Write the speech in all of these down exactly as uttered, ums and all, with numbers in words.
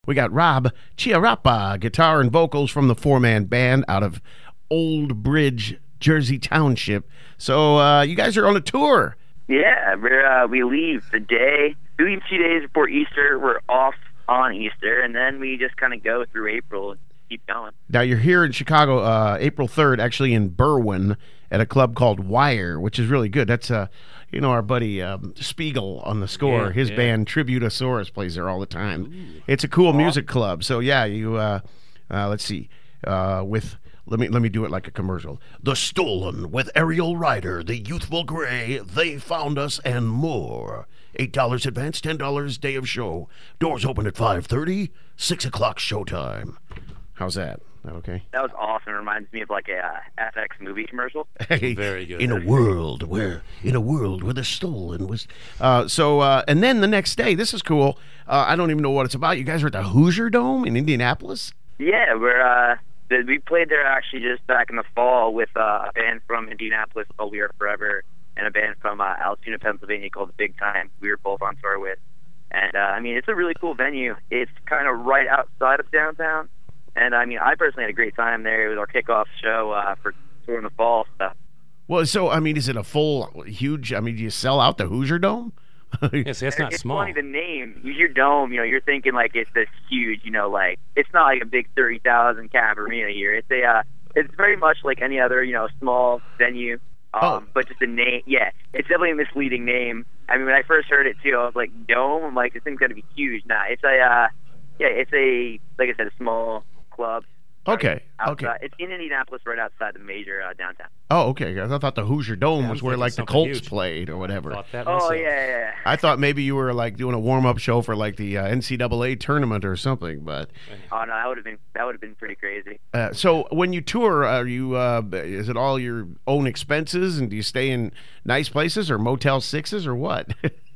We got Rob Chiarappa, guitar and vocals from the four-man band out of Old Bridge, Jersey Township. So uh, you guys are on a tour. Yeah, we're, uh, we leave the day, we leave two days before Easter. We're off on Easter, and then we just kind of go through April and keep going. Now, you're here in Chicago uh, April third, actually in Berwyn, at a club called Wire, which is really good. That's, uh, you know, our buddy um, Spiegel on the score. Yeah, His yeah. band Tributasaurus plays there all the time. Ooh. It's a cool music club. So, yeah, you, uh, uh, let's see, uh, with... Let me let me do it like a commercial. The Stolen with Ariel Ryder, The Youthful Gray, They Found Us, and more. eight dollars advance, ten dollars day of show. Doors open at five thirty, six o'clock showtime. How's that? That okay? That was awesome. It reminds me of like a uh, F X movie commercial. Hey, very good. In a world where, in a world where The Stolen was... Uh, so, uh, and then the next day, this is cool. Uh, I don't even know what it's about. You guys are at the Hoosier Dome in Indianapolis? Yeah, we're... Uh, We played there actually just back in the fall with uh, a band from Indianapolis called We Are Forever and a band from uh, Altoona, Pennsylvania called The Big Time. We were both on tour with. And, uh, I mean, it's a really cool venue. It's kind of right outside of downtown. And, I mean, I personally had a great time there. It was our kickoff show uh, for tour in the fall stuff. Well, so, I mean, is it a full, huge, I mean, do you sell out the Hoosier Dome? Yes, that's not it's small. funny, the name, your dome, you know, you're thinking like it's this huge, you know, like it's not like a big thirty thousand cap arena here. It's a, uh, it's very much like any other, you know, small venue, um, Oh. but just a name. Yeah, it's definitely a misleading name. I mean, when I first heard it too, I was like, dome. I'm like, this thing's gonna be huge. Nah, it's a, uh, yeah, it's a, like I said, a small club. Okay, Outside. okay. It's in Indianapolis, right outside the major uh, downtown. Oh, okay. I thought the Hoosier Dome Yeah, was I'm where, thinking like, the something Colts huge. played or whatever. Thought that Oh myself. yeah, yeah, yeah. I thought maybe you were, like, doing a warm-up show for, like, the uh, N C double A tournament or something, but... Oh no, that would have been that would have been pretty crazy. Uh, so when you tour, are you, uh, is it all your own expenses, and do you stay in nice places or Motel Sixes or what?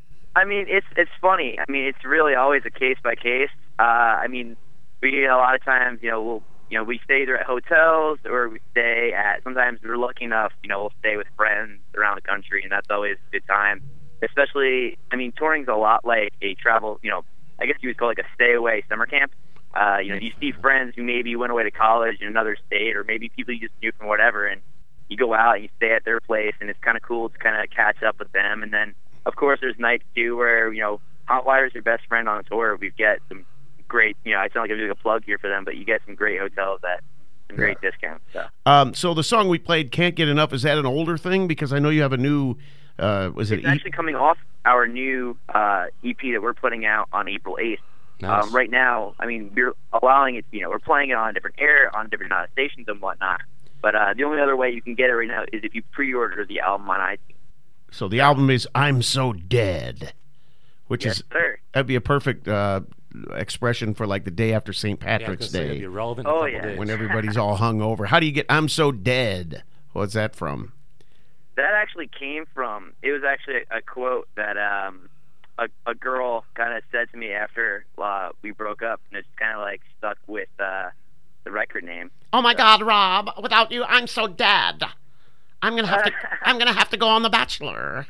I mean, it's it's funny. I mean, it's really always a case by case. Uh, I mean, we a lot of times, you know, we'll you know we stay either at hotels or we stay at. Sometimes we're lucky enough, you know, we'll stay with friends around the country, and that's always a good time. Especially, I mean, touring's a lot like a travel. You know, I guess you would call it like a stay away summer camp. Uh, you know, you see friends who maybe went away to college in another state, or maybe people you just knew from whatever, and you go out and you stay at their place, and it's kind of cool to kind of catch up with them. And then, of course, there's nights too where, you know, Hotwire's your best friend on tour. We get some great, you know, I sound like I'm doing a plug here for them, but you get some great hotels at some great Yeah. discounts. So. um, so the song we played, Can't Get Enough, is that an older thing? Because I know you have a new, uh, was it? It's actually coming off our new uh, E P that we're putting out on April eighth. Nice. Um, right now, I mean, we're allowing it, you know, we're playing it on different air, on different uh, stations and whatnot. But uh, the only other way you can get it right now is if you pre-order the album on iTunes. So the album is I'm So Dead, which Yes, is, sir. that'd be a perfect uh, expression for like the day after Saint Yeah, I was Patrick's gonna say, it'd Day, be relevant in Oh, a couple yeah. days. when everybody's all hung over. How do you get I'm So Dead? What's that from? That actually came from, it was actually a, a quote that um, a, a girl kind of said to me after uh, we broke up, and it's kind of like stuck with uh, the record name. Oh my God, Rob! Without you, I'm so dead. I'm gonna have to. I'm gonna have to go on The Bachelor.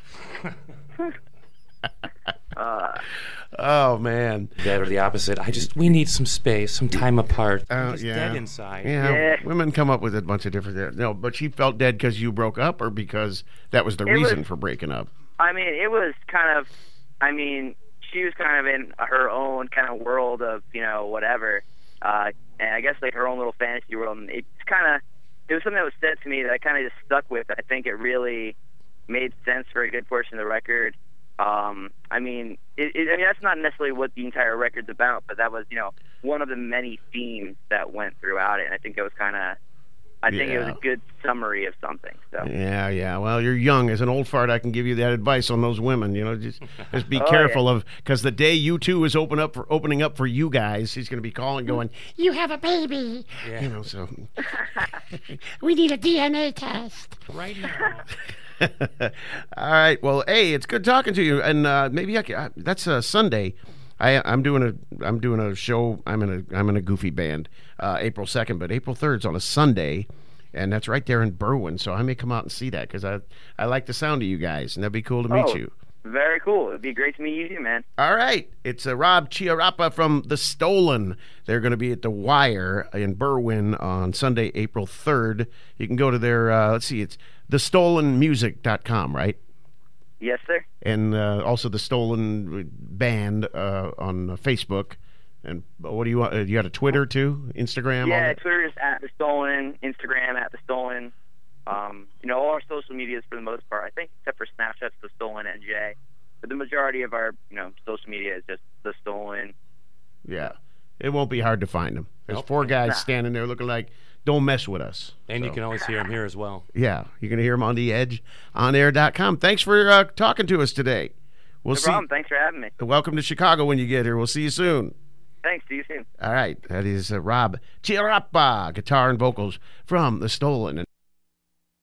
Uh, Oh man. That or the opposite. I just, we need some space, some time apart. Uh, I'm just yeah. dead inside. Yeah, Yeah. women come up with a bunch of different. No, but she felt dead because you broke up, or because that was the It reason was- for breaking up. I mean, it was kind of, I mean, she was kind of in her own kind of world of, you know, whatever. Uh, and I guess like her own little fantasy world. And it's kind of, it was something that was said to me that I kind of just stuck with. I think it really made sense for a good portion of the record. Um, I mean, it, it, I mean, that's not necessarily what the entire record's about, but that was, you know, one of the many themes that went throughout it. And I think it was kind of, I think it was Yeah. a good summary of something. So. Yeah, yeah. Well, you're young. As an old fart, I can give you that advice on those women. You know, just just be Oh, careful of, because the day U two is open up for opening up for you guys, he's going to be calling, going, "You have a baby." Yeah. You know, so We need a D N A test. Right now. all right. Well, hey, it's good talking to you, and uh, maybe I can, I, that's a Sunday. I, I'm doing a I'm doing a show. I'm in a I'm in a goofy band, uh, April second, but April third's on a Sunday, and that's right there in Berwyn. So I may come out and see that because I I like the sound of you guys, and that'd be cool to meet Oh, you. Very cool. It'd be great to meet you too, man. All right. It's uh, Rob Chiarappa from The Stolen. They're going to be at the Wire in Berwyn on Sunday, April third. You can go to their, uh, let's see, it's the stolen music dot com, right? Yes, sir. And uh, also The Stolen Band uh, on uh, Facebook. And what do you want? Uh, you got a Twitter too? Instagram? Yeah, all that? Twitter is at The Stolen. Instagram at The Stolen. Um, you know, all our social medias for the most part, I think, except for Snapchat's The Stolen N J. But the majority of our, you know, social media is just The Stolen. Yeah. It won't be hard to find them. There's Nope. four guys Nah. standing there looking like, don't mess with us. And you So, can always hear him here as well. yeah, you're going to hear them on the edge on air dot com. Thanks for uh, talking to us today. We'll No see. problem. Thanks for having me. Welcome to Chicago when you get here. We'll see you soon. Thanks. See you soon. All right. That is uh, Rob Chiarappa, guitar and vocals from The Stolen.